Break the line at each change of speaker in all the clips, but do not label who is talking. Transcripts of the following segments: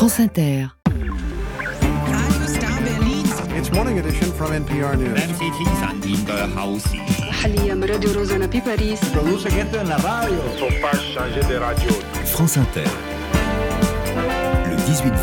France Inter.
It's Morning Edition from NPR News.
حاليا راديو روزانا بباريس.
Produce gente en la radio.
Faut pas changer de radio.
France Inter. Le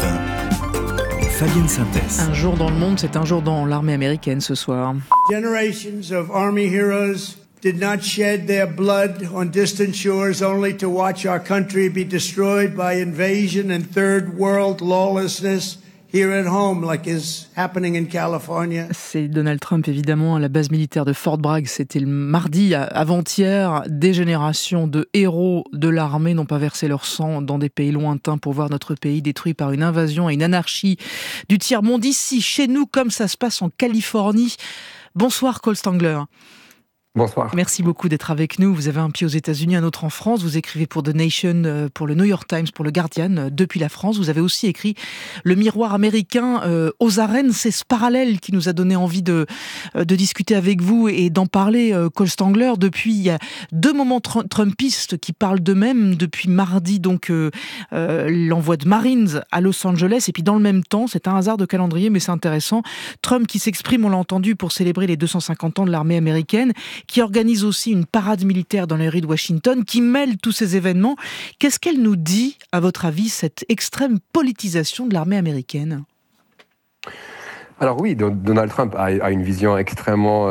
18-20. Fabienne Synthèse.
Un jour dans le monde, c'est un jour dans l'armée américaine ce soir.
Generations of Army heroes did not shed their blood on distant shores only to watch our country be destroyed by invasion and third world lawlessness here at home, like is happening in California.
C'est Donald Trump, évidemment, à la base militaire de Fort Bragg. C'était le mardi, avant-hier. Des générations de héros de l'armée n'ont pas versé leur sang dans des pays lointains pour voir notre pays détruit par une invasion et une anarchie du tiers-monde. Ici, chez nous, comme ça se passe en Californie. Bonsoir, Cole Stangler.
Bonsoir.
Merci beaucoup d'être avec nous. Vous avez un pied aux États-Unis, un autre en France. Vous écrivez pour The Nation, pour le New York Times, pour le Guardian, depuis la France. Vous avez aussi écrit Le miroir américain aux arènes. C'est ce parallèle qui nous a donné envie de discuter avec vous et d'en parler, Cole Stangler. Depuis, il y a deux moments trumpistes qui parlent d'eux-mêmes. Depuis mardi, donc, l'envoi de Marines à Los Angeles. Et puis, dans le même temps, c'est un hasard de calendrier, mais c'est intéressant. Trump qui s'exprime, on l'a entendu, pour célébrer les 250 ans de l'armée américaine, qui organise aussi une parade militaire dans les rues de Washington, qui mêle tous ces événements. Qu'est-ce qu'elle nous dit, à votre avis, cette extrême politisation de l'armée américaine ?
Alors oui, Donald Trump a une vision extrêmement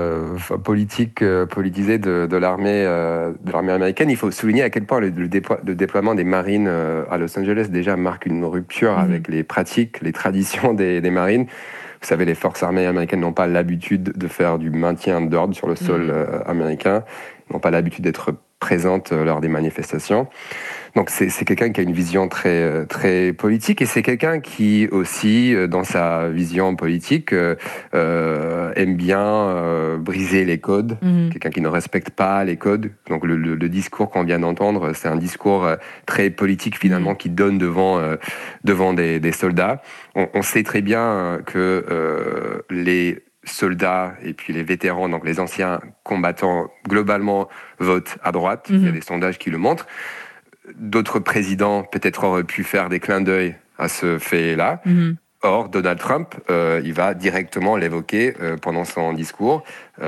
politisée de l'armée américaine. Il faut souligner à quel point le déploiement des Marines à Los Angeles déjà marque une rupture avec les pratiques, les traditions des Marines. Vous savez, les forces armées américaines n'ont pas l'habitude de faire du maintien d'ordre sur le sol américain, n'ont pas l'habitude d'être présentes lors des manifestations. Donc c'est quelqu'un qui a une vision très, très politique, et c'est quelqu'un qui aussi, dans sa vision politique, aime bien briser les codes, quelqu'un qui ne respecte pas les codes. Donc le discours qu'on vient d'entendre, c'est un discours très politique finalement, qui donne devant des soldats. On sait très bien que les soldats et puis les vétérans, donc les anciens combattants, globalement votent à droite. Il y a des sondages qui le montrent. D'autres présidents peut-être auraient pu faire des clins d'œil à ce fait-là. Or, Donald Trump, il va directement l'évoquer pendant son discours.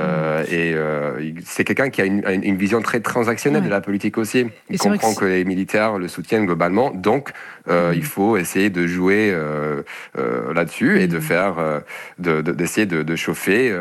C'est quelqu'un qui a une vision très transactionnelle de la politique aussi. Il comprend que les militaires le soutiennent globalement, donc il faut essayer de jouer là-dessus et de d'essayer de chauffer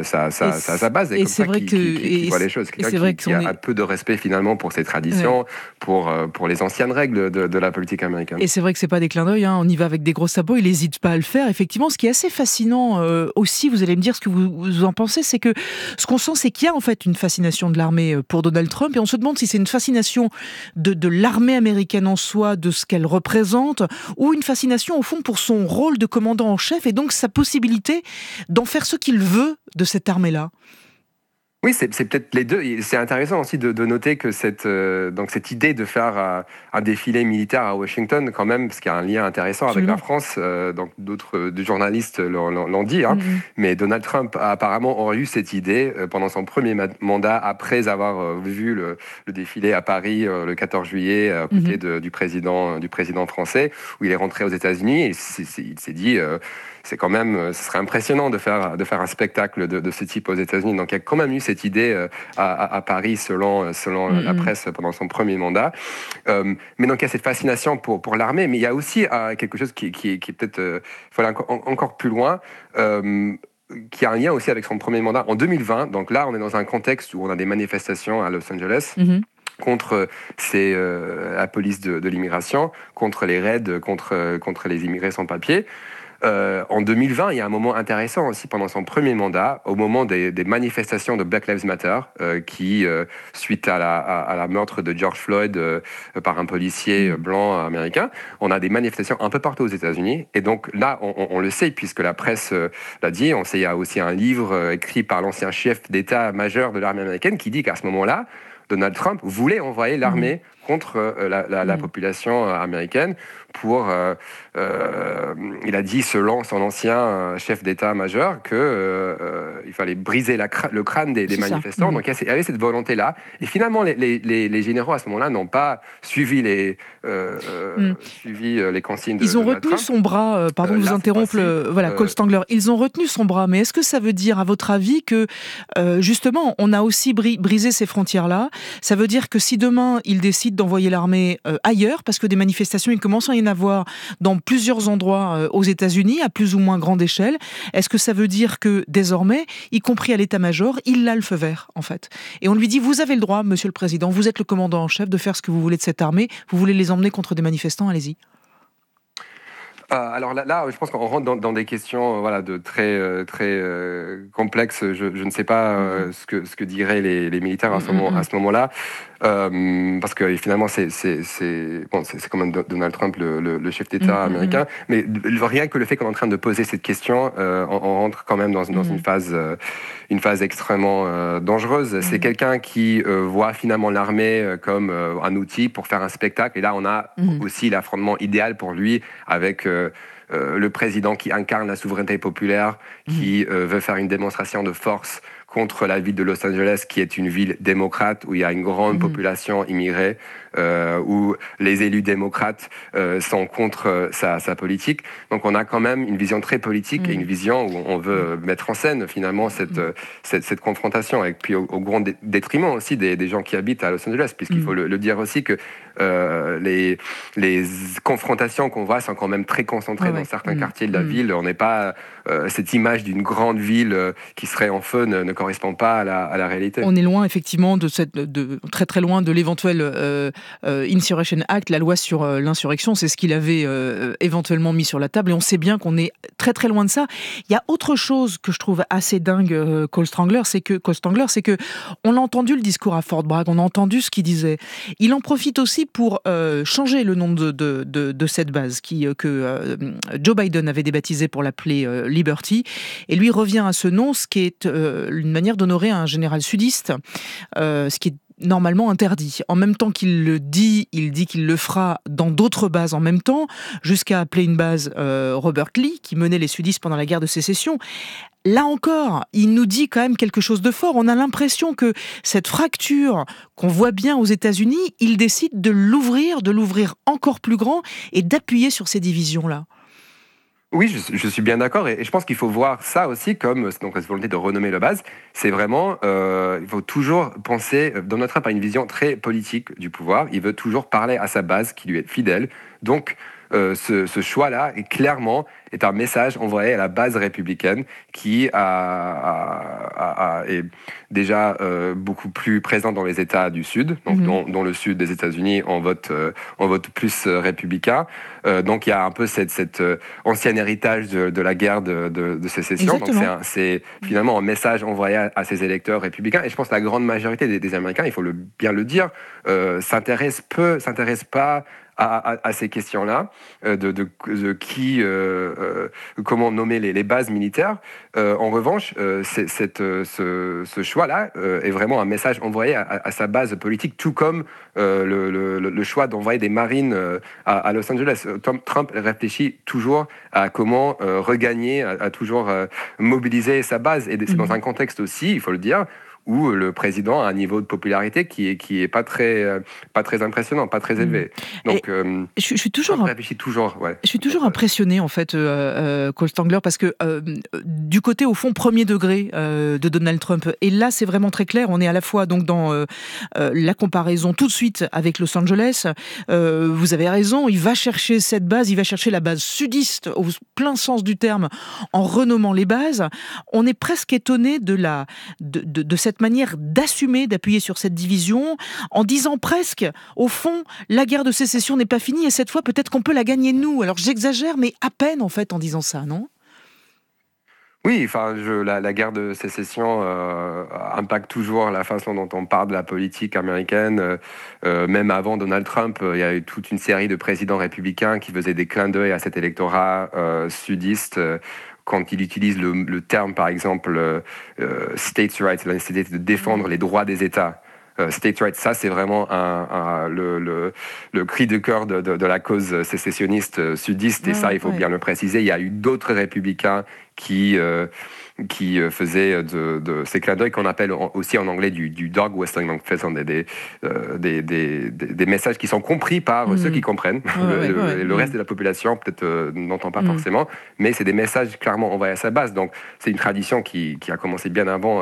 sa base. Et c'est vrai qu'il voit les choses. Quelqu'un qui a un peu de respect finalement pour ses traditions, pour les anciennes règles de la politique américaine.
Et c'est vrai que c'est pas des clins d'œil, hein. On y va avec des gros sabots, il n'hésite pas à le faire. Effectivement, ce qui est assez fascinant aussi, vous allez me dire ce que vous en pensez, c'est que ce qu'on sent, c'est qu'il y a en fait une fascination de l'armée pour Donald Trump, et on se demande si c'est une fascination de l'armée américaine en soi, de ce qu'elle représente, ou une fascination au fond pour son rôle de commandant en chef et donc sa possibilité d'en faire ce qu'il veut de cette armée-là.
Oui, c'est peut-être les deux. C'est intéressant aussi de noter que cette idée de faire un défilé militaire à Washington, quand même, parce qu'il y a un lien intéressant avec la France, donc d'autres journalistes l'ont dit, hein, mais Donald Trump a apparemment eu cette idée pendant son premier mandat, après avoir vu le défilé à Paris le 14 juillet, à côté du président français, où il est rentré aux États-Unis, et il s'est dit... c'est quand même, ce serait impressionnant de faire un spectacle de ce type aux États-Unis. Donc il y a quand même eu cette idée à Paris, selon la presse, pendant son premier mandat. Mais donc il y a cette fascination pour l'armée, mais il y a aussi quelque chose qui est peut-être faut aller encore plus loin. Qui a un lien aussi avec son premier mandat en 2020. Donc là, on est dans un contexte où on a des manifestations à Los Angeles. Contre la police de l'immigration, contre les raids, contre les immigrés sans papier. En 2020, il y a un moment intéressant aussi pendant son premier mandat, au moment des manifestations de Black Lives Matter, qui, suite à la meurtre de George Floyd par un policier blanc américain, on a des manifestations un peu partout aux États-Unis. Et donc là, on le sait, puisque la presse l'a dit, on sait, il y a aussi un livre écrit par l'ancien chef d'état-major de l'armée américaine qui dit qu'à ce moment-là, Donald Trump voulait envoyer l'armée contre la population américaine pour... il a dit, selon son ancien chef d'état-major, qu'il fallait briser le crâne des manifestants. Donc il y avait cette volonté-là. Et finalement, les généraux, à ce moment-là, n'ont pas suivi les consignes de
Ils ont
Donald
retenu
Trump.
son bras, pardon de vous interrompre, Cole Stangler, ils ont retenu son bras, mais est-ce que ça veut dire, à votre avis, que justement, on a aussi brisé ces frontières-là? Ça veut dire que si demain, ils décident d'envoyer l'armée ailleurs, parce que des manifestations, il commence à y en avoir dans plusieurs endroits aux États-Unis, à plus ou moins grande échelle, est-ce que ça veut dire que désormais, y compris à l'état-major, il a le feu vert, en fait? Et on lui dit, vous avez le droit, monsieur le président, vous êtes le commandant en chef, de faire ce que vous voulez de cette armée, vous voulez les emmener contre des manifestants, allez-y.
Alors là, je pense qu'on rentre dans des questions de très complexes. Je ne sais pas ce que diraient les militaires à ce moment-là, parce que finalement c'est quand même Donald Trump, le chef d'État américain. Mais rien que le fait qu'on est en train de poser cette question, on rentre quand même dans une phase extrêmement dangereuse. C'est quelqu'un qui voit finalement l'armée comme un outil pour faire un spectacle. Et là, on a aussi l'affrontement idéal pour lui avec le président qui incarne la souveraineté populaire, qui veut faire une démonstration de force contre la ville de Los Angeles, qui est une ville démocrate, où il y a une grande population immigrée, où les élus démocrates sont contre sa politique. Donc on a quand même une vision très politique et une vision où on veut mettre en scène finalement cette confrontation, et puis au grand détriment aussi des gens qui habitent à Los Angeles, puisqu'il faut le dire aussi que les confrontations qu'on voit sont quand même très concentrées dans certains quartiers de la ville. On n'est pas... cette image d'une grande ville qui serait en feu ne correspond pas à la réalité.
On est loin effectivement très très loin de l'éventuel Insurrection Act, la loi sur l'insurrection. C'est ce qu'il avait éventuellement mis sur la table, et on sait bien qu'on est très très loin de ça. Il y a autre chose que je trouve assez dingue, Cole Stangler, c'est que on a entendu le discours à Fort Bragg, on a entendu ce qu'il disait. Il en profite aussi pour changer le nom de cette base que Joe Biden avait débaptisé pour l'appeler Liberty, et lui revient à ce nom, ce qui est une manière d'honorer un général sudiste, ce qui est normalement interdit. En même temps qu'il le dit, il dit qu'il le fera dans d'autres bases en même temps, jusqu'à appeler une base Robert Lee, qui menait les sudistes pendant la guerre de sécession. Là encore, il nous dit quand même quelque chose de fort. On a l'impression que cette fracture qu'on voit bien aux États-Unis, il décide de l'ouvrir encore plus grand et d'appuyer sur ces divisions-là.
Oui, je suis bien d'accord, et je pense qu'il faut voir ça aussi comme donc cette volonté de renommer la base. C'est vraiment, il faut toujours penser, Donald Trump a une vision très politique du pouvoir, il veut toujours parler à sa base qui lui est fidèle, donc ce choix-là clairement est un message envoyé à la base républicaine qui est déjà beaucoup plus présente dans les États du Sud, donc dans le sud des États-Unis, on vote plus républicain. Donc il y a un peu cet ancien héritage de la guerre de sécession. Donc c'est finalement un message envoyé à ses électeurs républicains. Et je pense que la grande majorité des Américains, il faut bien le dire, s'intéresse pas à ces questions-là, comment nommer les bases militaires. En revanche, ce choix-là est vraiment un message envoyé à sa base politique, tout comme le choix d'envoyer des marines à Los Angeles. Trump réfléchit toujours à comment regagner, à toujours mobiliser sa base. Et c'est dans un contexte aussi, il faut le dire, où le président a un niveau de popularité qui est pas très impressionnant, pas très élevé. Donc,
je suis toujours impressionné en fait, Cole Stangler, parce que du côté au fond premier degré de Donald Trump, et là c'est vraiment très clair. On est à la fois donc dans la comparaison tout de suite avec Los Angeles. Vous avez raison, il va chercher cette base, il va chercher la base sudiste au plein sens du terme, en renommant les bases. On est presque étonné de cette manière d'assumer, d'appuyer sur cette division, en disant presque, au fond, la guerre de sécession n'est pas finie, et cette fois, peut-être qu'on peut la gagner nous. Alors j'exagère, mais à peine, en fait, en disant ça, non ?
Oui, enfin, la guerre de sécession impacte toujours la façon dont on parle de la politique américaine. Même avant Donald Trump, il y a eu toute une série de présidents républicains qui faisaient des clins d'œil à cet électorat sudiste. Quand il utilise le terme, par exemple, states' rights, la nécessité de défendre les droits des États. States' Rights, ça c'est vraiment le cri de cœur de la cause sécessionniste sudiste, et ça il faut bien le préciser. Il y a eu d'autres républicains qui faisaient de ces clins d'œil qu'on appelle aussi en anglais du dog whistling, donc faisant des messages qui sont compris par ceux qui comprennent. Le reste de la population peut-être n'entend pas forcément, mais c'est des messages clairement envoyés à sa base. Donc c'est une tradition qui a commencé bien avant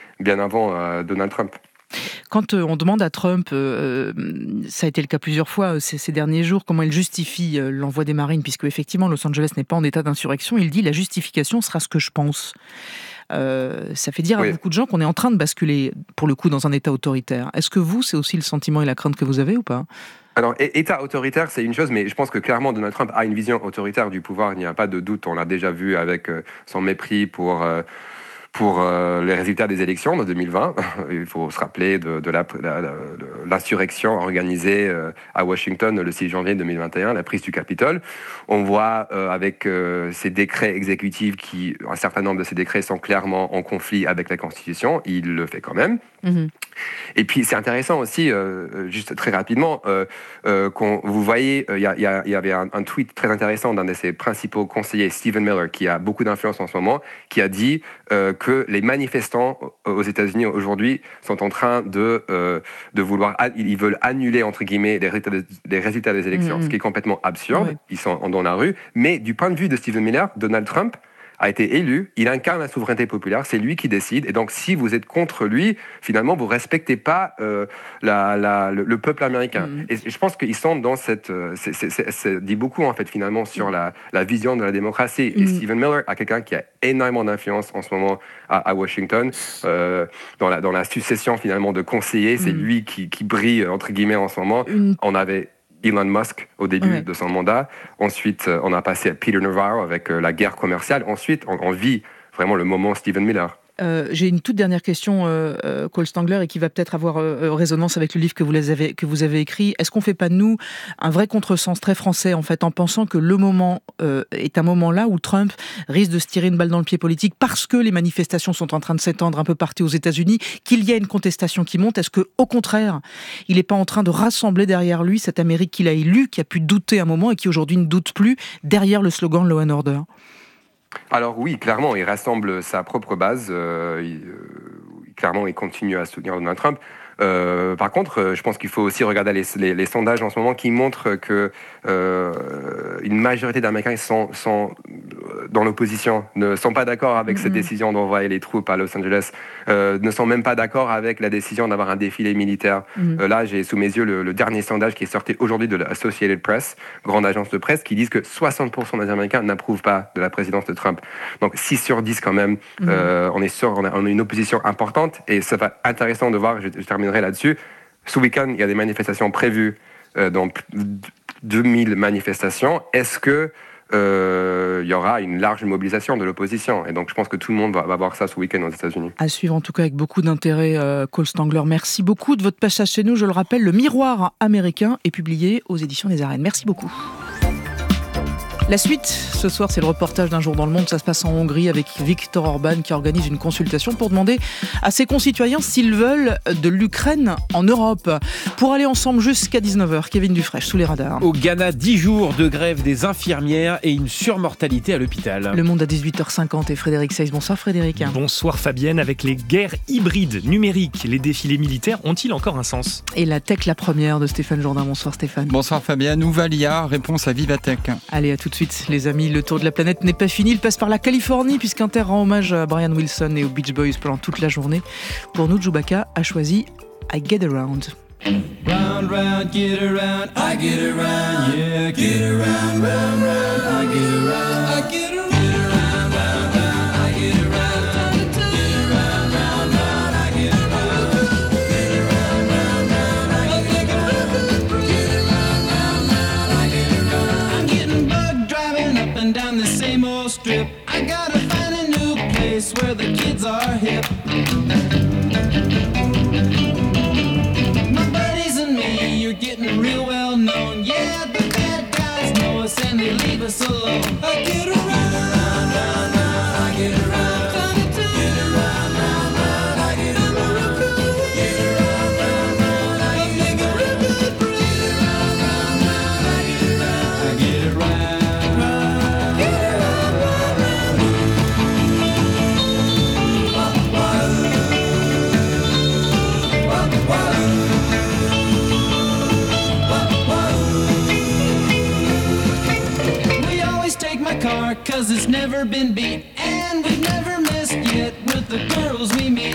Donald Trump.
Quand on demande à Trump, ça a été le cas plusieurs fois ces derniers jours, comment il justifie l'envoi des Marines, puisque effectivement Los Angeles n'est pas en état d'insurrection, il dit la justification sera ce que je pense. Ça fait dire à beaucoup de gens qu'on est en train de basculer, pour le coup, dans un état autoritaire. Est-ce que vous, c'est aussi le sentiment et la crainte que vous avez ou pas ?
Alors, État autoritaire, c'est une chose, mais je pense que clairement, Donald Trump a une vision autoritaire du pouvoir, il n'y a pas de doute. On l'a déjà vu avec son mépris pour les résultats des élections de 2020. Il faut se rappeler de l'insurrection organisée à Washington le 6 janvier 2021, la prise du Capitole. On voit avec ces décrets exécutifs un certain nombre de ces décrets sont clairement en conflit avec la Constitution. Il le fait quand même. Et puis c'est intéressant aussi, juste très rapidement, vous voyez, il y avait un tweet très intéressant d'un de ses principaux conseillers, Stephen Miller, qui a beaucoup d'influence en ce moment, qui a dit que les manifestants aux États-Unis aujourd'hui sont en train de vouloir, ils veulent annuler entre guillemets les résultats des élections, ce qui est complètement absurde. Ils sont dans la rue, mais du point de vue de Stephen Miller, Donald Trump a été élu, il incarne la souveraineté populaire, c'est lui qui décide, et donc si vous êtes contre lui, finalement vous respectez pas le peuple américain. Et je pense qu'ils sont dans cette... ça dit beaucoup en fait finalement sur la vision de la démocratie. Et Stephen Miller a quelqu'un qui a énormément d'influence en ce moment à Washington, dans la succession finalement de conseillers, c'est lui qui brille entre guillemets en ce moment. On avait Elon Musk au début de son mandat. Ensuite, on a passé à Peter Navarro avec la guerre commerciale. Ensuite, on vit vraiment le moment Stephen Miller.
J'ai une toute dernière question, Cole Stangler, et qui va peut-être avoir résonance avec le livre que vous avez écrit. Est-ce qu'on ne fait pas de nous un vrai contresens très français, en fait, en pensant que le moment est un moment là où Trump risque de se tirer une balle dans le pied politique parce que les manifestations sont en train de s'étendre un peu partout aux États-Unis, qu'il y a une contestation qui monte? Est-ce qu'au contraire, il n'est pas en train de rassembler derrière lui cette Amérique qu'il a élue, qui a pu douter un moment et qui aujourd'hui ne doute plus, derrière le slogan Law and Order?
Alors oui, clairement, il rassemble sa propre base. Clairement, il continue à soutenir Donald Trump. Par contre, je pense qu'il faut aussi regarder les sondages en ce moment qui montrent que une majorité d'Américains sont dans l'opposition, ne sont pas d'accord avec cette décision d'envoyer les troupes à Los Angeles, ne sont même pas d'accord avec la décision d'avoir un défilé militaire. Là, j'ai sous mes yeux le dernier sondage qui est sorti aujourd'hui de l'Associated Press, grande agence de presse, qui disent que 60% des Américains n'approuvent pas de la présidence de Trump. Donc 6 sur 10 quand même, on a une opposition importante, et ça va être intéressant de voir, je terminerai là-dessus. Ce week-end, il y a des manifestations prévues, donc 2000 manifestations. Est-ce que il y aura une large mobilisation de l'opposition? Et donc je pense que tout le monde va voir ça ce week-end aux États-Unis.
À suivre en tout cas avec beaucoup d'intérêt, Cole Stangler. Merci beaucoup de votre passage chez nous. Je le rappelle, Le Miroir américain est publié aux éditions des Arènes. Merci beaucoup. La suite, ce soir, c'est le reportage d'Un jour dans le monde. Ça se passe en Hongrie avec Viktor Orban qui organise une consultation pour demander à ses concitoyens s'ils veulent de l'Ukraine en Europe. Pour aller ensemble jusqu'à 19h, Kevin Dufresne, sous les radars.
Au Ghana, 10 jours de grève des infirmières et une surmortalité à l'hôpital.
Le Monde à 18h50 et Frédéric Seyss. Bonsoir Frédéric.
Bonsoir Fabienne. Avec les guerres hybrides numériques, les défilés militaires ont-ils encore un sens?
Et la tech, la première de Stéphane Jourdain. Bonsoir Stéphane.
Bonsoir Fabienne. Où va l'IA? Réponse à Vivatech.
Allez, à tout de suite les amis, le tour de la planète n'est pas fini, il passe par la Californie puisqu'Inter rend hommage à Brian Wilson et aux Beach Boys pendant toute la journée. Pour nous, Chewbacca a choisi I Get Around.
Round, round, get around, I get around, yeah, get around, round, round, I get around, I get around. Down the same old strip, I gotta find a new place where the kids are hip. My buddies and me, you're getting real well known. Yeah, the bad guys know us and they leave us alone. I get around, round, round, round, I get around. Get around, round, round, I get around. Get around, round, my car, 'cause it's never been beat. And we've never missed yet with the girls we meet.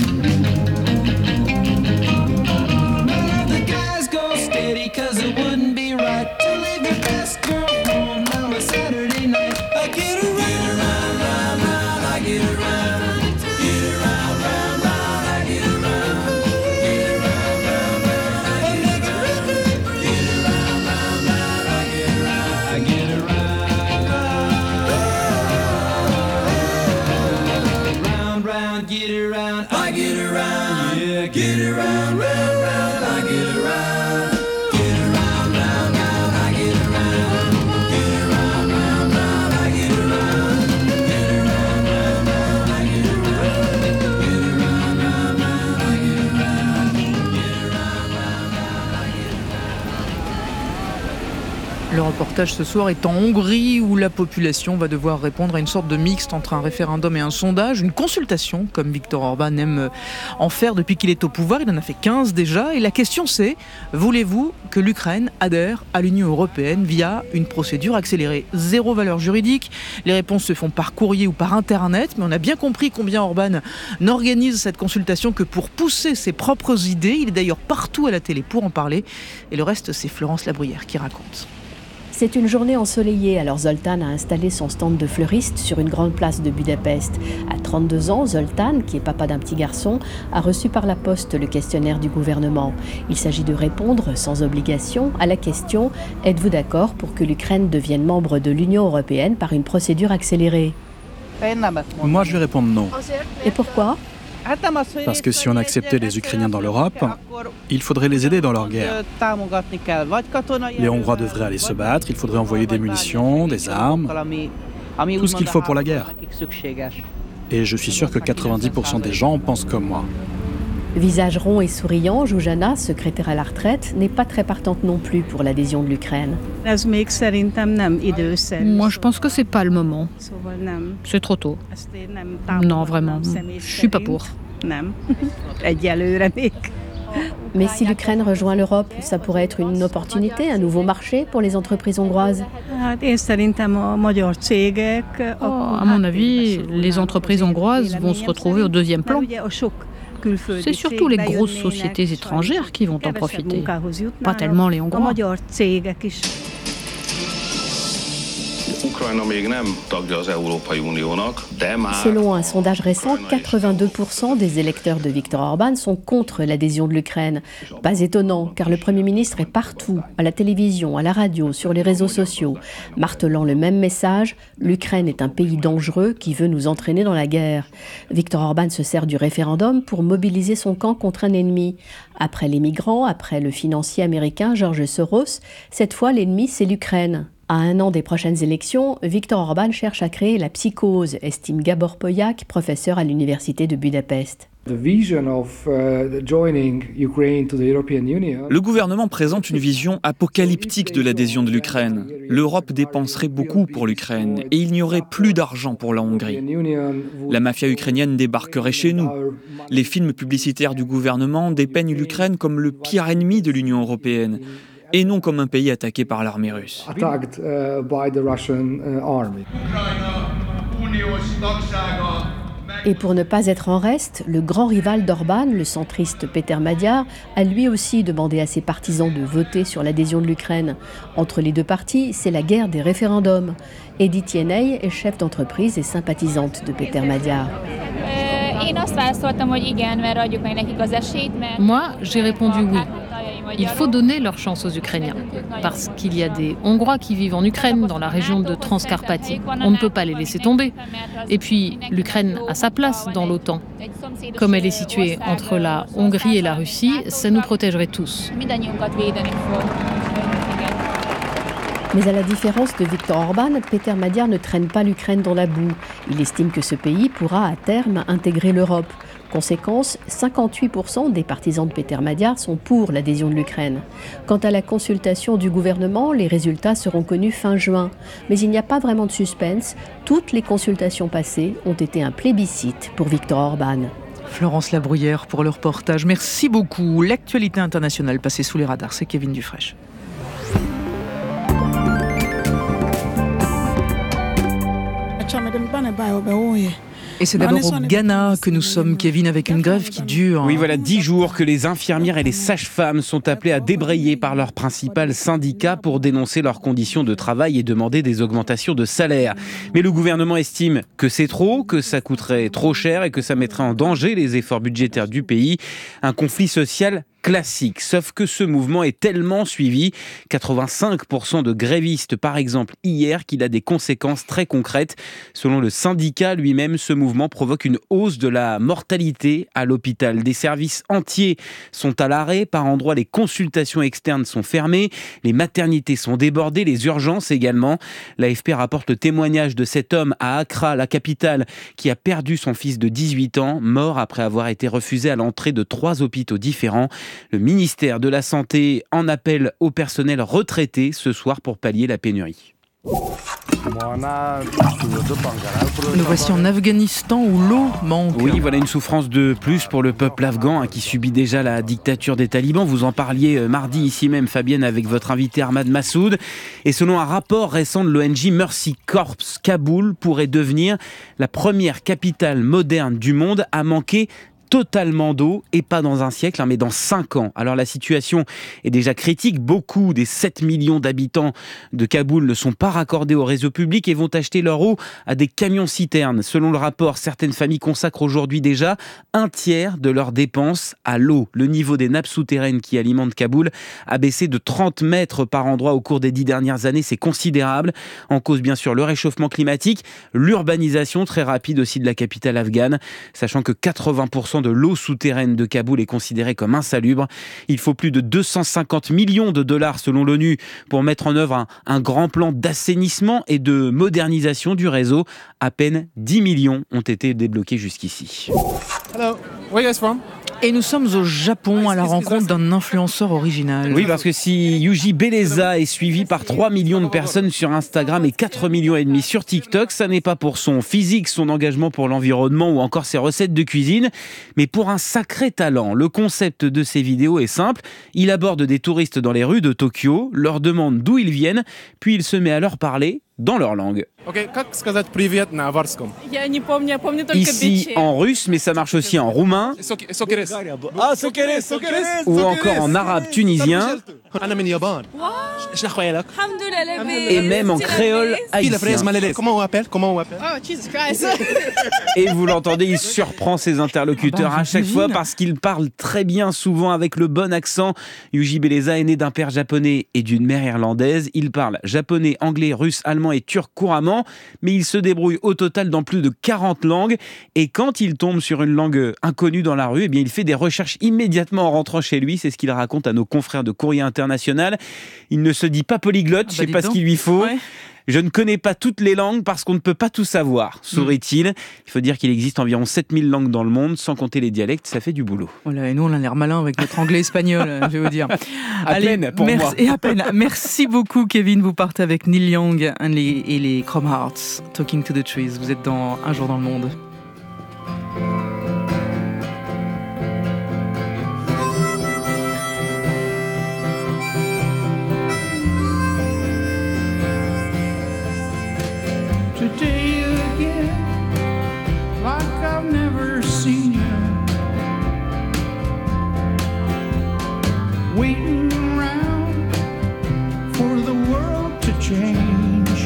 None of the guys go steady, 'cause it wouldn't be right to leave your best girl home on a Saturday night. I get around, round, round, round, I get around. Get around, round, round, I get around. Get around, round, round, I get around. Get around, round, round, I get around. I get around. Round, round, get around. I get around. Yeah, get around, round, round, I get around. Get around, round, round, I get around. Get around, round, round, I get around. Get around, round, round, I get around. Get around, round, round, I get around. Get around, round, round, I get around.
Le reportage ce soir est en Hongrie où la population va devoir répondre à une sorte de mixte entre un référendum et un sondage, une consultation comme Viktor Orban aime en faire depuis qu'il est au pouvoir. Il en a fait 15 déjà et la question c'est, voulez-vous que l'Ukraine adhère à l'Union européenne via une procédure accélérée? Zéro valeur juridique, les réponses se font par courrier ou par internet, mais on a bien compris combien Orban n'organise cette consultation que pour pousser ses propres idées. Il est d'ailleurs partout à la télé pour en parler et le reste c'est Florence Labruyère qui raconte.
C'est une journée ensoleillée, alors Zoltán a installé son stand de fleuriste sur une grande place de Budapest. À 32 ans, Zoltán, qui est papa d'un petit garçon, a reçu par la poste le questionnaire du gouvernement. Il s'agit de répondre, sans obligation, à la question « Êtes-vous d'accord pour que l'Ukraine devienne membre de l'Union européenne par une procédure accélérée ?»
Moi, je vais répondre non.
Et pourquoi ?
Parce que si on acceptait les Ukrainiens dans l'Europe, il faudrait les aider dans leur guerre. Les Hongrois devraient aller se battre, il faudrait envoyer des munitions, des armes, tout ce qu'il faut pour la guerre. Et je suis sûr que 90% des gens pensent comme moi.
Visage rond et souriant, Zsuzsanna, secrétaire à la retraite, n'est pas très partante non plus pour l'adhésion de l'Ukraine.
Moi, je pense que c'est pas le moment. C'est trop tôt. Non, vraiment, je suis pas pour.
Mais si l'Ukraine rejoint l'Europe, ça pourrait être une opportunité, un nouveau marché pour les entreprises hongroises.
À mon avis, les entreprises hongroises vont se retrouver au deuxième plan. C'est surtout les grosses sociétés étrangères qui vont en profiter, pas tellement les Hongrois.
Selon un sondage récent, 82% des électeurs de Viktor Orban sont contre l'adhésion de l'Ukraine. Pas étonnant, car le Premier ministre est partout, à la télévision, à la radio, sur les réseaux sociaux, martelant le même message, l'Ukraine est un pays dangereux qui veut nous entraîner dans la guerre. Viktor Orban se sert du référendum pour mobiliser son camp contre un ennemi. Après les migrants, après le financier américain George Soros, cette fois l'ennemi c'est l'Ukraine. À 1 an des prochaines élections, Viktor Orban cherche à créer la psychose, estime Gabor Poyak, professeur à l'université de Budapest.
Le gouvernement présente une vision apocalyptique de l'adhésion de l'Ukraine. L'Europe dépenserait beaucoup pour l'Ukraine et il n'y aurait plus d'argent pour la Hongrie. La mafia ukrainienne débarquerait chez nous. Les films publicitaires du gouvernement dépeignent l'Ukraine comme le pire ennemi de l'Union européenne et non comme un pays attaqué par l'armée russe.
Et pour ne pas être en reste, le grand rival d'Orban, le centriste Péter Magyar, a lui aussi demandé à ses partisans de voter sur l'adhésion de l'Ukraine. Entre les deux partis, c'est la guerre des référendums. Edith Jenei est chef d'entreprise et sympathisante de Péter Magyar.
Moi, j'ai répondu oui. Il faut donner leur chance aux Ukrainiens, parce qu'il y a des Hongrois qui vivent en Ukraine, dans la région de Transcarpathie. On ne peut pas les laisser tomber. Et puis, l'Ukraine a sa place dans l'OTAN. Comme elle est située entre la Hongrie et la Russie, ça nous protégerait tous.
Mais à la différence de Viktor Orban, Péter Magyar ne traîne pas l'Ukraine dans la boue. Il estime que ce pays pourra à terme intégrer l'Europe. Conséquence, 58% des partisans de Péter Magyar sont pour l'adhésion de l'Ukraine. Quant à la consultation du gouvernement, les résultats seront connus fin juin. Mais il n'y a pas vraiment de suspense. Toutes les consultations passées ont été un plébiscite pour Viktor Orban.
Florence Labruyère pour le reportage. Merci beaucoup. L'actualité internationale passée sous les radars, c'est Kevin Dufresne. Et c'est d'abord au Ghana que nous sommes, Kevin, avec une grève qui dure.
Oui, voilà 10 jours que les infirmières et les sages-femmes sont appelées à débrayer par leur principal syndicat pour dénoncer leurs conditions de travail et demander des augmentations de salaire. Mais le gouvernement estime que c'est trop, que ça coûterait trop cher et que ça mettrait en danger les efforts budgétaires du pays. Un conflit social classique, sauf que ce mouvement est tellement suivi, 85% de grévistes par exemple hier, qu'il a des conséquences très concrètes. Selon le syndicat lui-même, ce mouvement provoque une hausse de la mortalité à l'hôpital. Des services entiers sont à l'arrêt, par endroits les consultations externes sont fermées, les maternités sont débordées, les urgences également. L'AFP rapporte le témoignage de cet homme à Accra, la capitale, qui a perdu son fils de 18 ans, mort après avoir été refusé à l'entrée de 3 hôpitaux différents. Le ministère de la Santé en appelle au personnel retraité ce soir pour pallier la pénurie.
Nous voici en Afghanistan où l'eau manque.
Oui, voilà une souffrance de plus pour le peuple afghan qui subit déjà la dictature des talibans. Vous en parliez mardi ici même, Fabienne, avec votre invité Ahmad Massoud. Et selon un rapport récent de l'ONG Mercy Corps, Kaboul pourrait devenir la première capitale moderne du monde à manquer totalement d'eau, et pas dans un siècle, mais dans 5 ans. Alors la situation est déjà critique. Beaucoup des 7 millions d'habitants de Kaboul ne sont pas raccordés au réseau public et vont acheter leur eau à des camions-citernes. Selon le rapport, certaines familles consacrent aujourd'hui déjà 1/3 de leurs dépenses à l'eau. Le niveau des nappes souterraines qui alimentent Kaboul a baissé de 30 mètres par endroit au cours des 10 dernières années. C'est considérable. En cause, bien sûr, le réchauffement climatique, l'urbanisation très rapide aussi de la capitale afghane, sachant que 80% de l'eau souterraine de Kaboul est considérée comme insalubre. Il faut plus de 250 millions de dollars selon l'ONU pour mettre en œuvre un grand plan d'assainissement et de modernisation du réseau. À peine 10 millions ont été débloqués jusqu'ici.
Hello, where are you guys from? Et nous sommes au Japon à la rencontre d'un influenceur original.
Oui, parce que si Yuji Beleza est suivi par 3 millions de personnes sur Instagram et 4,5 millions sur TikTok, ça n'est pas pour son physique, son engagement pour l'environnement ou encore ses recettes de cuisine, mais pour un sacré talent. Le concept de ses vidéos est simple. Il aborde des touristes dans les rues de Tokyo, leur demande d'où ils viennent, puis il se met à leur parler dans leur langue. Ici en russe, mais ça marche aussi en roumain ou encore en arabe tunisien et même en créole haïtien.
Comment on appelle?
Et vous l'entendez, il surprend ses interlocuteurs à chaque fois parce qu'il parle très bien, souvent avec le bon accent. Yuji Beleza est né d'un père japonais et d'une mère irlandaise. Il parle japonais, anglais, russe, allemand et turc couramment, mais il se débrouille au total dans plus de 40 langues. Et quand il tombe sur une langue inconnue dans la rue, eh bien, il fait des recherches immédiatement en rentrant chez lui. C'est ce qu'il raconte à nos confrères de Courrier International. Il ne se dit pas polyglotte, je ne sais pas ce qu'il lui faut. Ouais. Je ne connais pas toutes les langues parce qu'on ne peut pas tout savoir, sourit-il. Il faut dire qu'il existe environ 7000 langues dans le monde, sans compter les dialectes, ça fait du boulot.
Voilà, et nous, on a l'air malin avec notre anglais espagnol, je vais vous dire.
À peine pour moi.
Et à peine. Merci beaucoup, Kevin. Vous partez avec Neil Young et les Chrome Hearts, Talking to the Trees. Vous êtes dans Un jour dans le monde.
Today again, like I've never seen you, waiting around for the world to change,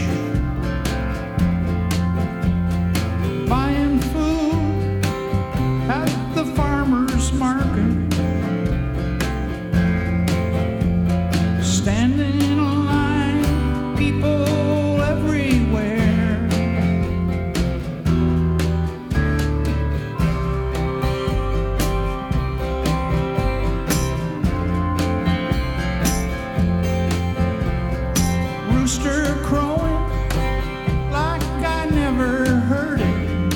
buying food at the farmer's market, standing in line, people everywhere. Rooster crowing like I never heard it.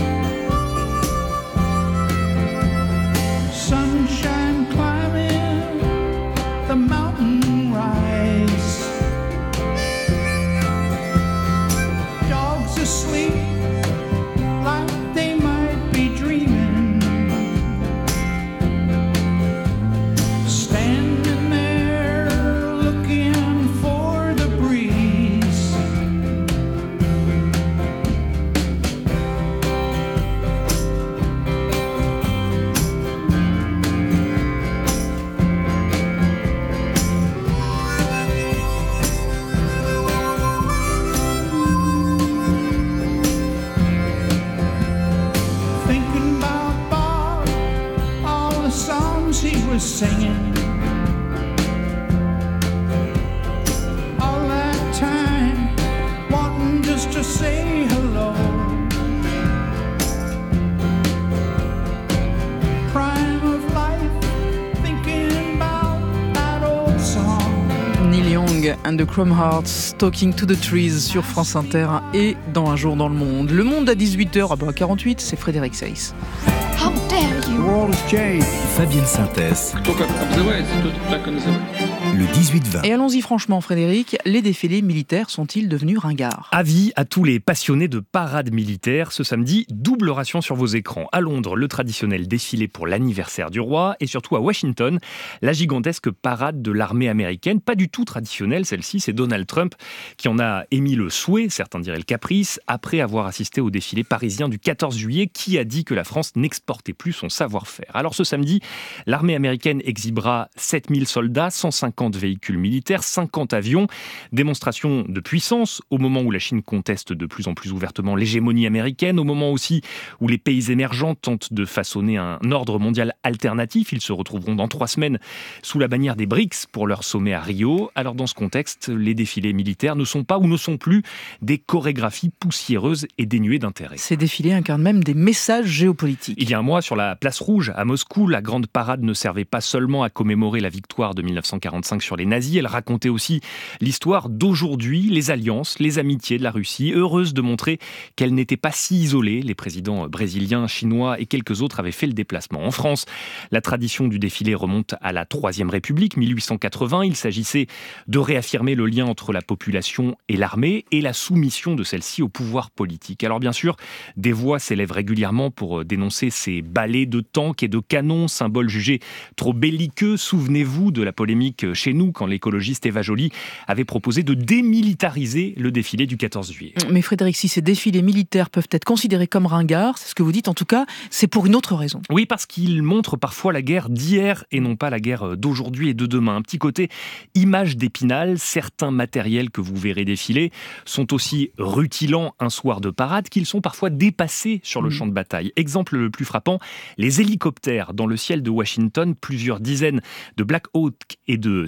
Sunshine climbing the mountain rise. Dogs asleep like they might be dreaming. Standing there looking for the breeze. singing. All that time, wanting just to say hello. Prime of life, thinking about that old song.
Neil Young and the Chrome Hearts, Talking to the Trees sur France Inter et dans Un jour dans le monde. Le monde à 18h, à 48, c'est Frédéric Seyss.
How dare you? The world has changed.
Fabienne Synthèse. Le 18-20.
Et allons-y franchement, Frédéric, les défilés militaires sont-ils devenus ringards ?
Avis à tous les passionnés de parades militaires. Ce samedi, double ration sur vos écrans. À Londres, le traditionnel défilé pour l'anniversaire du roi. Et surtout à Washington, la gigantesque parade de l'armée américaine. Pas du tout traditionnelle, celle-ci. C'est Donald Trump qui en a émis le souhait, certains diraient le caprice, après avoir assisté au défilé parisien du 14 juillet. Qui a dit que la France n'exportait plus son savoir-faire ? Alors ce samedi, l'armée américaine exhibera 7000 soldats, 150 véhicules militaires, 50 avions. Démonstration de puissance au moment où la Chine conteste de plus en plus ouvertement l'hégémonie américaine, au moment aussi où les pays émergents tentent de façonner un ordre mondial alternatif. Ils se retrouveront dans 3 semaines sous la bannière des BRICS pour leur sommet à Rio. Alors dans ce contexte, les défilés militaires ne sont pas ou ne sont plus des chorégraphies poussiéreuses et dénuées d'intérêt.
Ces défilés incarnent même des messages géopolitiques.
Il y a un mois, sur la place Rouge à Moscou, la grande parade ne servait pas seulement à commémorer la victoire de 1945 sur les nazis, elle racontait aussi l'histoire d'aujourd'hui, les alliances, les amitiés de la Russie, heureuse de montrer qu'elle n'était pas si isolée. Les présidents brésiliens, chinois et quelques autres avaient fait le déplacement. En France, la tradition du défilé remonte à la Troisième République, 1880. Il s'agissait de réaffirmer le lien entre la population et l'armée et la soumission de celle-ci au pouvoir politique. Alors bien sûr, des voix s'élèvent régulièrement pour dénoncer ces balais de tanks et de canons, symboles jugés trop belliqueux. Souvenez-vous de la polémique chez nous quand l'écologiste Eva Joly avait proposé de démilitariser le défilé du 14 juillet.
Mais Frédéric, si ces défilés militaires peuvent être considérés comme ringards, c'est ce que vous dites, en tout cas, c'est pour une autre raison.
Oui, parce qu'ils montrent parfois la guerre d'hier et non pas la guerre d'aujourd'hui et de demain. Un petit côté image d'Épinal, certains matériels que vous verrez défiler sont aussi rutilants un soir de parade qu'ils sont parfois dépassés sur le champ de bataille. Exemple le plus frappant, les hélicoptères dans le ciel de Washington, plusieurs dizaines de Black Hawk et de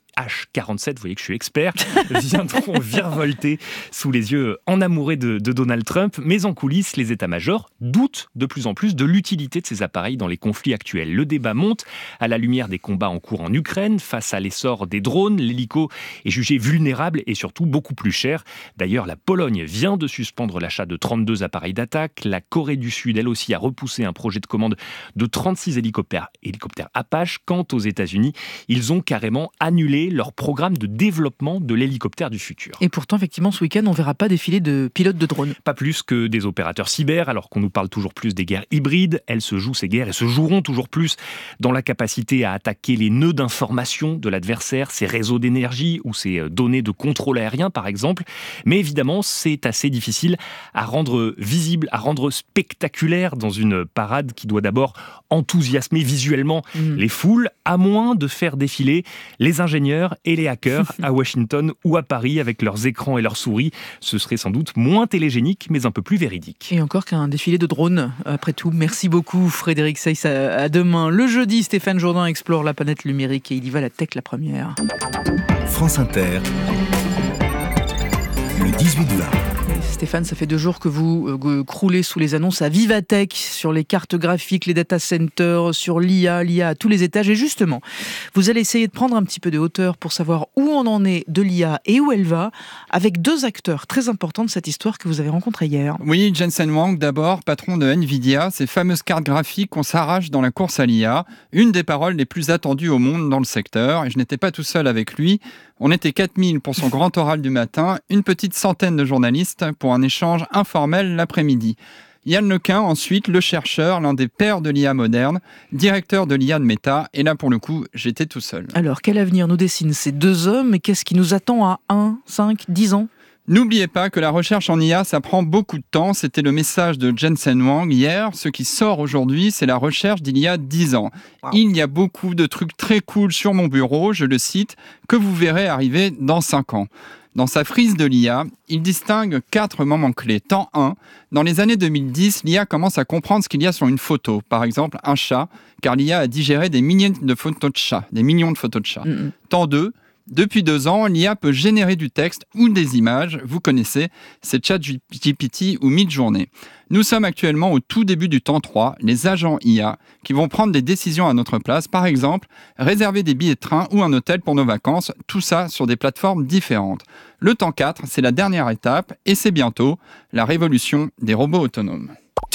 CH-47, vous voyez que je suis expert, viendront virevolter sous les yeux enamourés de Donald Trump. Mais en coulisses, les états-majors doutent de plus en plus de l'utilité de ces appareils dans les conflits actuels. Le débat monte à la lumière des combats en cours en Ukraine. Face à l'essor des drones, l'hélico est jugé vulnérable et surtout beaucoup plus cher. D'ailleurs, la Pologne vient de suspendre l'achat de 32 appareils d'attaque. La Corée du Sud, elle aussi, a repoussé un projet de commande de 36 hélicoptères Apache. Quant aux États-Unis, ils ont carrément annulé leur programme de développement de l'hélicoptère du futur.
Et pourtant, effectivement, ce week-end, on ne verra pas défiler de pilotes de drones.
Pas plus que des opérateurs cyber, alors qu'on nous parle toujours plus des guerres hybrides. Elles se jouent, ces guerres, et se joueront toujours plus dans la capacité à attaquer les nœuds d'information de l'adversaire, ses réseaux d'énergie ou ses données de contrôle aérien, par exemple. Mais évidemment, c'est assez difficile à rendre visible, à rendre spectaculaire dans une parade qui doit d'abord enthousiasmer visuellement les foules, à moins de faire défiler les ingénieurs et les hackers à Washington ou à Paris avec leurs écrans et leurs souris. Ce serait sans doute moins télégénique, mais un peu plus véridique.
Et encore qu'un défilé de drones, après tout. Merci beaucoup Frédéric Seyss, à demain. Le jeudi, Stéphane Jourdain explore la planète numérique et il y va la tech la première.
France Inter, le 18-20.
Stéphane, ça fait 2 jours que vous croulez sous les annonces à Vivatech, sur les cartes graphiques, les data centers, sur l'IA à tous les étages. Et justement, vous allez essayer de prendre un petit peu de hauteur pour savoir où on en est de l'IA et où elle va, avec 2 acteurs très importants de cette histoire que vous avez rencontrés hier.
Oui, Jensen Huang d'abord, patron de Nvidia, ces fameuses cartes graphiques qu'on s'arrache dans la course à l'IA, une des paroles les plus attendues au monde dans le secteur. Et je n'étais pas tout seul avec lui. On était 4000 pour son grand oral du matin, une petite centaine de journalistes pour un échange informel l'après-midi. Yann Lequin, ensuite, le chercheur, l'un des pères de l'IA moderne, directeur de l'IA de Meta, et là, pour le coup, j'étais tout seul.
Alors, quel avenir nous dessinent ces 2 hommes et qu'est-ce qui nous attend à 1, 5, 10 ans ?
N'oubliez pas que la recherche en IA, ça prend beaucoup de temps. C'était le message de Jensen Huang hier. Ce qui sort aujourd'hui, c'est la recherche d'il y a 10 ans. Wow. Il y a beaucoup de trucs très cool sur mon bureau, je le cite, que vous verrez arriver dans 5 ans. Dans sa frise de l'IA, il distingue 4 moments clés. Temps 1, dans les années 2010, l'IA commence à comprendre ce qu'il y a sur une photo. Par exemple, un chat, car l'IA a digéré des millions de photos de chats. Temps 2, depuis 2 ans, l'IA peut générer du texte ou des images. Vous connaissez, c'est ChatGPT ou Midjourney. Nous sommes actuellement au tout début du temps 3, les agents IA, qui vont prendre des décisions à notre place. Par exemple, réserver des billets de train ou un hôtel pour nos vacances, tout ça sur des plateformes différentes. Le temps 4, c'est la dernière étape, et c'est bientôt la révolution des robots autonomes.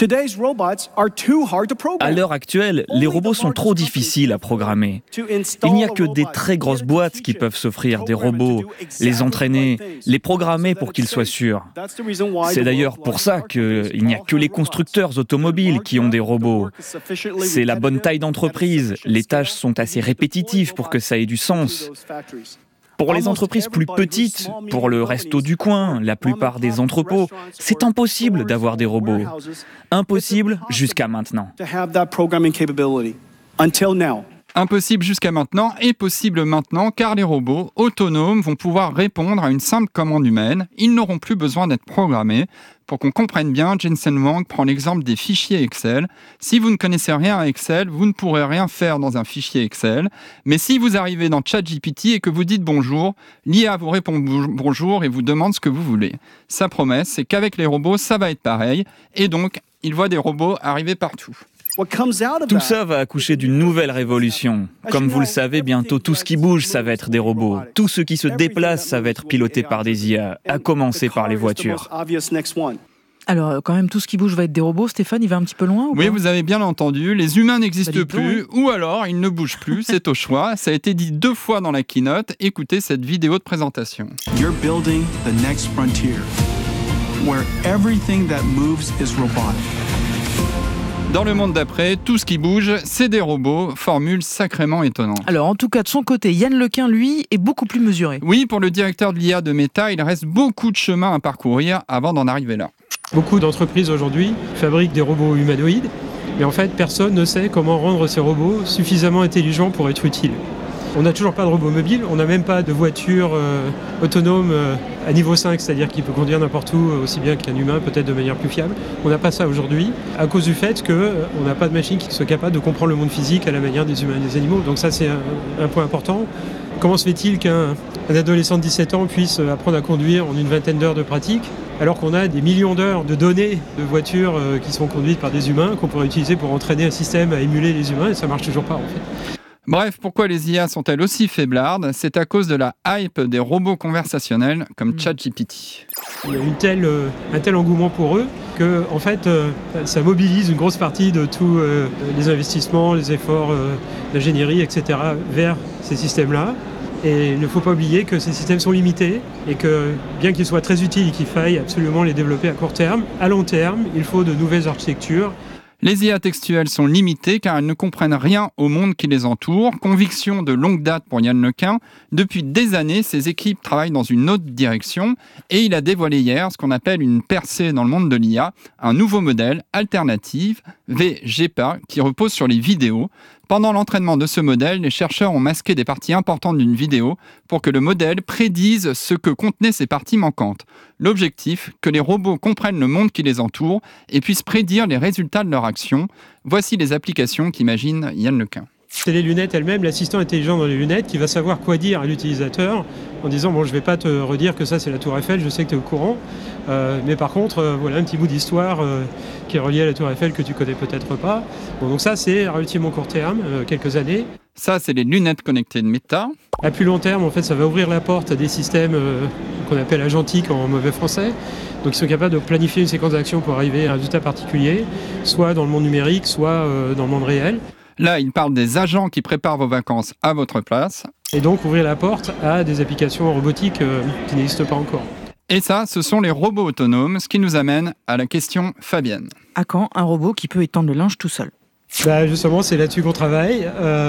À l'heure actuelle, les robots sont trop difficiles à programmer. Il n'y a que des très grosses boîtes qui peuvent s'offrir des robots, les entraîner, les programmer pour qu'ils soient sûrs. C'est d'ailleurs pour ça qu'il n'y a que les constructeurs automobiles qui ont des robots. C'est la bonne taille d'entreprise, les tâches sont assez répétitives pour que ça ait du sens. Pour les entreprises plus petites, pour le resto du coin, la plupart des entrepôts, c'est impossible d'avoir des robots. Impossible jusqu'à maintenant.
Impossible jusqu'à maintenant et possible maintenant car les robots autonomes vont pouvoir répondre à une simple commande humaine. Ils n'auront plus besoin d'être programmés. Pour qu'on comprenne bien, Jensen Huang prend l'exemple des fichiers Excel. Si vous ne connaissez rien à Excel, vous ne pourrez rien faire dans un fichier Excel. Mais si vous arrivez dans ChatGPT et que vous dites bonjour, l'IA vous répond bonjour et vous demande ce que vous voulez. Sa promesse, c'est qu'avec les robots, ça va être pareil. Et donc, il voit des robots arriver partout.
Tout ça va accoucher d'une nouvelle révolution. Comme vous le savez, bientôt tout ce qui bouge, ça va être des robots. Tout ce qui se déplace, ça va être piloté par des IA, à commencer par les voitures.
Alors, quand même, tout ce qui bouge va être des robots. Stéphane, il va un petit peu loin ou
Oui,
pas ?
vous avez bien entendu. Les humains n'existent plus, ou alors ils ne bougent plus. C'est au choix. Ça a été dit 2 fois dans la keynote. Écoutez cette vidéo de présentation.
You're building the next frontier, where everything that moves is robotic.
Dans le monde d'après, tout ce qui bouge, c'est des robots. Formule sacrément étonnante.
Alors, en tout cas, de son côté, Yann Lequin, lui, est beaucoup plus mesuré.
Oui, pour le directeur de l'IA de Meta, il reste beaucoup de chemin à parcourir avant d'en arriver là.
Beaucoup d'entreprises aujourd'hui fabriquent des robots humanoïdes, mais en fait, personne ne sait comment rendre ces robots suffisamment intelligents pour être utiles. On n'a toujours pas de robot mobile, on n'a même pas de voiture autonome à niveau 5, c'est-à-dire qui peut conduire n'importe où, aussi bien qu'un humain, peut-être de manière plus fiable. On n'a pas ça aujourd'hui, à cause du fait qu'on n'a pas de machine qui soit capable de comprendre le monde physique à la manière des humains et des animaux. Donc ça, c'est un point important. Comment se fait-il qu'un adolescent de 17 ans puisse apprendre à conduire en une vingtaine d'heures de pratique, alors qu'on a des millions d'heures de données de voitures qui sont conduites par des humains, qu'on pourrait utiliser pour entraîner un système à émuler les humains, et ça marche toujours pas en fait.
Bref, pourquoi les IA sont-elles aussi faiblardes ? C'est à cause de la hype des robots conversationnels comme ChatGPT.
Il y a un tel engouement pour eux que, en fait, ça mobilise une grosse partie de tous les investissements, les efforts d'ingénierie, etc. vers ces systèmes-là. Et il ne faut pas oublier que ces systèmes sont limités et que, bien qu'ils soient très utiles et qu'il faille absolument les développer à court terme, à long terme, il faut de nouvelles architectures.
Les IA textuelles sont limitées car elles ne comprennent rien au monde qui les entoure. Conviction de longue date pour Yann Lequin. Depuis des années, ses équipes travaillent dans une autre direction et il a dévoilé hier ce qu'on appelle une percée dans le monde de l'IA, un nouveau modèle alternatif, VGPA, qui repose sur les vidéos. Pendant l'entraînement de ce modèle, les chercheurs ont masqué des parties importantes d'une vidéo pour que le modèle prédise ce que contenaient ces parties manquantes. L'objectif, que les robots comprennent le monde qui les entoure et puissent prédire les résultats de leur action. Voici les applications qu'imagine Yann Lequin.
C'est les lunettes elles-mêmes, l'assistant intelligent dans les lunettes qui va savoir quoi dire à l'utilisateur en disant bon, je vais pas te redire que ça c'est la tour Eiffel, je sais que tu es au courant, mais par contre voilà un petit bout d'histoire qui est relié à la tour Eiffel que tu connais peut-être pas. Bon, donc ça c'est relativement court terme, quelques années.
Ça c'est les lunettes connectées de Meta.
À plus long terme en fait ça va ouvrir la porte à des systèmes qu'on appelle agentiques en mauvais français. Donc ils sont capables de planifier une séquence d'actions pour arriver à un résultat particulier, soit dans le monde numérique, soit dans le monde réel.
Là, il parle des agents qui préparent vos vacances à votre place.
Et donc ouvrir la porte à des applications robotiques qui n'existent pas encore.
Et ça, ce sont les robots autonomes, ce qui nous amène à la question Fabienne.
À quand un robot qui peut étendre le linge tout seul ?
Bah justement, c'est là-dessus qu'on travaille.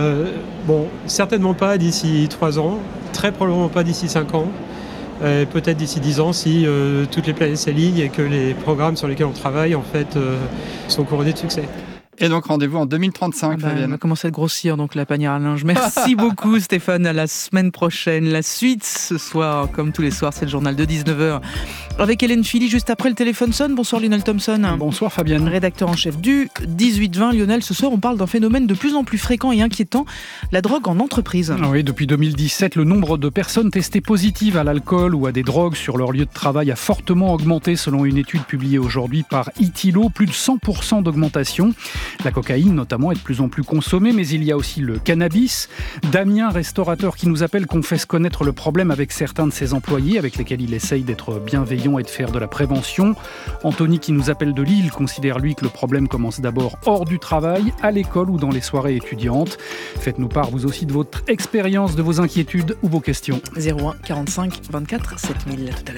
Bon, certainement pas d'ici 3 ans, très probablement pas d'ici 5 ans, peut-être d'ici 10 ans si toutes les planètes s'alignent et que les programmes sur lesquels on travaille en fait sont couronnés de succès.
Et donc rendez-vous en 2035, Fabienne.
On va commencer à grossir donc la panière à linge. Merci beaucoup Stéphane, à la semaine prochaine. La suite ce soir, comme tous les soirs, c'est le journal de 19h. Avec Hélène Philly, juste après le téléphone sonne. Bonsoir Lionel Thompson.
Bonsoir Fabienne.
Rédacteur en chef du 18-20. Lionel, ce soir on parle d'un phénomène de plus en plus fréquent et inquiétant, la drogue en entreprise.
Oui, depuis 2017, le nombre de personnes testées positives à l'alcool ou à des drogues sur leur lieu de travail a fortement augmenté selon une étude publiée aujourd'hui par Itilo, plus de 100% d'augmentation. La cocaïne notamment est de plus en plus consommée, mais il y a aussi le cannabis. Damien, restaurateur, qui nous appelle, confesse connaître le problème avec certains de ses employés, avec lesquels il essaye d'être bienveillant et de faire de la prévention. Anthony, qui nous appelle de Lille, considère lui que le problème commence d'abord hors du travail, à l'école ou dans les soirées étudiantes. Faites-nous part vous aussi de votre expérience, de vos inquiétudes ou vos questions.
01 45 24 7000.